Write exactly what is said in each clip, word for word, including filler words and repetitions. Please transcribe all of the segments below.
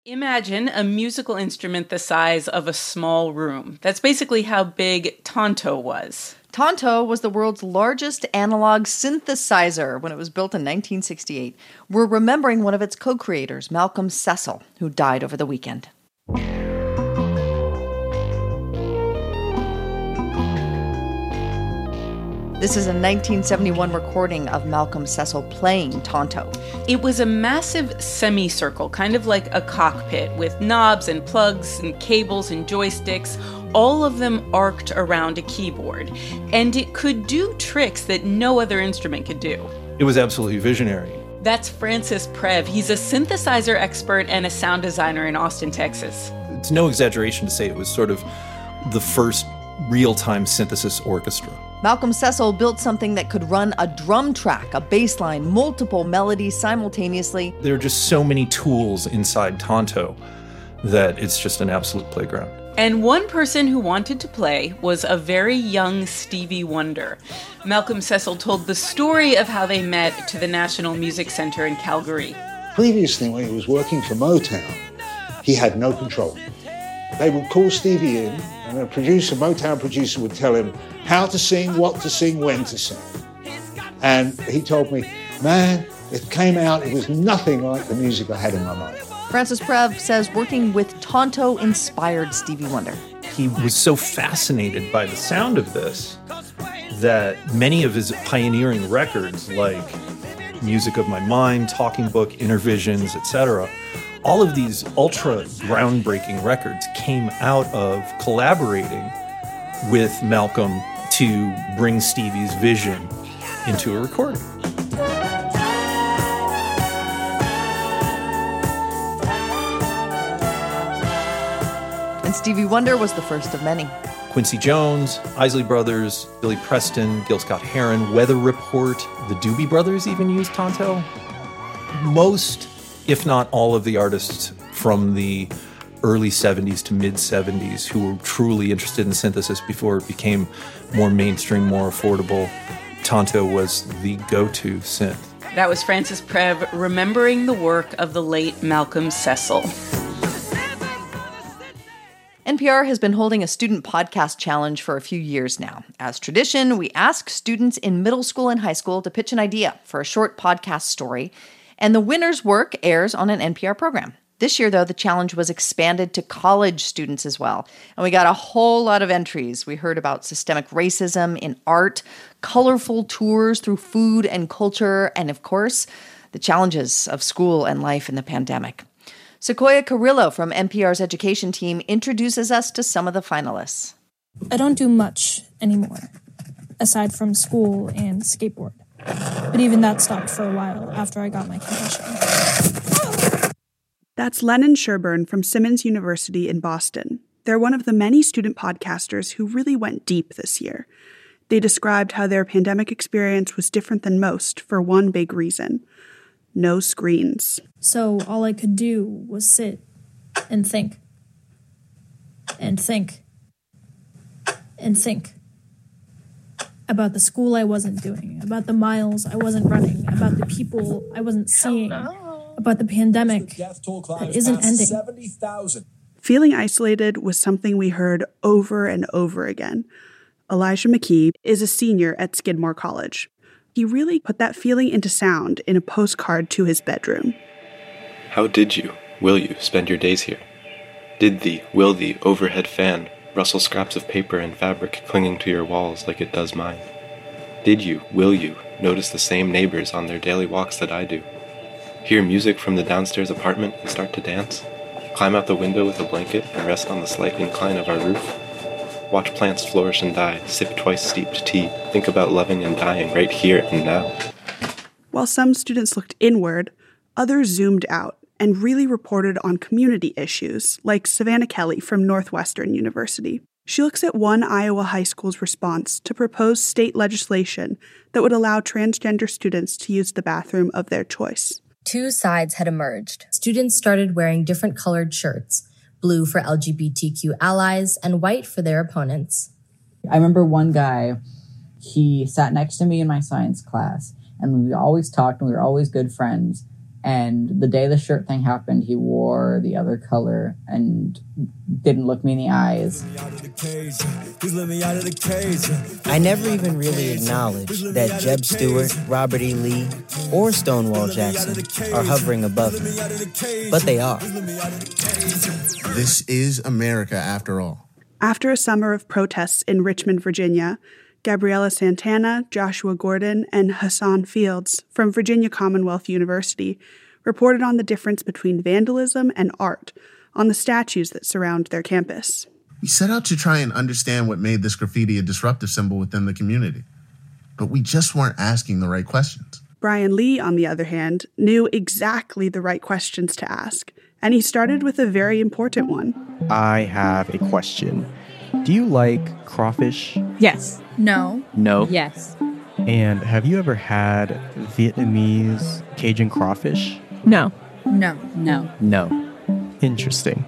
Imagine a musical instrument the size of a small room. That's basically how big Tonto was. Tonto was the world's largest analog synthesizer when it was built in nineteen sixty-eight. We're remembering one of its co-creators, Malcolm Cecil, who died over the weekend. This is a nineteen seventy-one recording of Malcolm Cecil playing Tonto. It was a massive semicircle, kind of like a cockpit, with knobs and plugs and cables and joysticks, all of them arced around a keyboard. And it could do tricks that no other instrument could do. It was absolutely visionary. That's Francis Prev. He's a synthesizer expert and a sound designer in Austin, Texas. It's no exaggeration to say it was sort of the first real-time synthesis orchestra. Malcolm Cecil built something that could run a drum track, a bass line, multiple melodies simultaneously. There are just so many tools inside Tonto that it's just an absolute playground. And one person who wanted to play was a very young Stevie Wonder. Malcolm Cecil told the story of how they met to the National Music Center in Calgary. Previously, when he was working for Motown, he had no control. They would call Stevie in, and a producer, Motown producer, would tell him how to sing, what to sing, when to sing. And he told me, man, it came out, it was nothing like the music I had in my mind. Francis Prev says working with Tonto inspired Stevie Wonder. He was so fascinated by the sound of this that many of his pioneering records, like Music of My Mind, Talking Book, Intervisions, et cetera, all of these ultra groundbreaking records came out of collaborating with Malcolm to bring Stevie's vision into a recording. And Stevie Wonder was the first of many. Quincy Jones, Isley Brothers, Billy Preston, Gil Scott-Heron, Weather Report, the Doobie Brothers even used Tonto. Most, if not all, of the artists from the early seventies to mid-seventies who were truly interested in synthesis before it became more mainstream, more affordable, Tonto was the go-to synth. That was Francis Prev remembering the work of the late Malcolm Cecil. N P R has been holding a student podcast challenge for a few years now. As tradition, we ask students in middle school and high school to pitch an idea for a short podcast story, and the winner's work airs on an N P R program. This year, though, the challenge was expanded to college students as well, and we got a whole lot of entries. We heard about systemic racism in art, colorful tours through food and culture, and of course, the challenges of school and life in the pandemic. Sequoia Carrillo from N P R's education team introduces us to some of the finalists. I don't do much anymore, aside from school and skateboard. But even that stopped for a while after I got my concussion. That's Lennon Sherburne from Simmons University in Boston. They're one of the many student podcasters who really went deep this year. They described how their pandemic experience was different than most for one big reason: no screens. So all I could do was sit and think. And think. And think. About the school I wasn't doing, about the miles I wasn't running, about the people I wasn't seeing, about the pandemic that isn't ending. Feeling isolated was something we heard over and over again. Elijah McKee is a senior at Skidmore College. He really put that feeling into sound in a postcard to his bedroom. How did you, will you, spend your days here? Did the, will the, overhead fan rustle scraps of paper and fabric clinging to your walls like it does mine? Did you, will you, notice the same neighbors on their daily walks that I do? Hear music from the downstairs apartment and start to dance? Climb out the window with a blanket and rest on the slight incline of our roof? Watch plants flourish and die, sip twice steeped tea, think about loving and dying right here and now. While some students looked inward, others zoomed out and really reported on community issues, like Savannah Kelly from Northwestern University. She looks at one Iowa high school's response to proposed state legislation that would allow transgender students to use the bathroom of their choice. Two sides had emerged. Students started wearing different colored shirts, blue for L G B T Q allies and white for their opponents. I remember one guy, he sat next to me in my science class, and we always talked and we were always good friends. And the day the shirt thing happened, he wore the other color and didn't look me in the eyes. I never even really acknowledged that Jeb Stuart, Robert E. Lee, or Stonewall Jackson are hovering above me. But they are. This is America, after all. After a summer of protests in Richmond, Virginia, Gabriela Santana, Joshua Gordon, and Hassan Fields from Virginia Commonwealth University reported on the difference between vandalism and art on the statues that surround their campus. We set out to try and understand what made this graffiti a disruptive symbol within the community, but we just weren't asking the right questions. Brian Lee, on the other hand, knew exactly the right questions to ask, and he started with a very important one. I have a question. Do you like crawfish? Yes. No. No. Yes. And have you ever had Vietnamese Cajun crawfish? No. No. No. No. Interesting.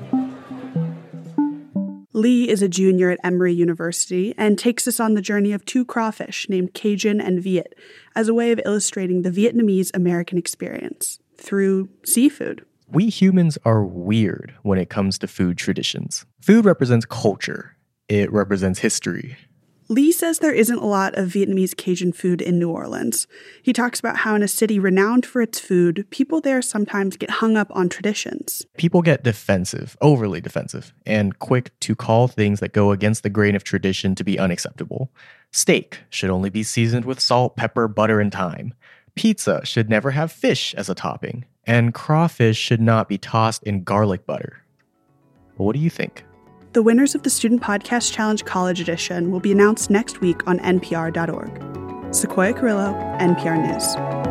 Lee is a junior at Emory University and takes us on the journey of two crawfish named Cajun and Viet as a way of illustrating the Vietnamese American experience through seafood. We humans are weird when it comes to food traditions. Food represents culture. It represents history. Lee says there isn't a lot of Vietnamese Cajun food in New Orleans. He talks about how in a city renowned for its food, people there sometimes get hung up on traditions. People get defensive, overly defensive, and quick to call things that go against the grain of tradition to be unacceptable. Steak should only be seasoned with salt, pepper, butter, and thyme. Pizza should never have fish as a topping. And crawfish should not be tossed in garlic butter. But what do you think? The winners of the Student Podcast Challenge College Edition will be announced next week on N P R dot org. Sequoia Carrillo, N P R News.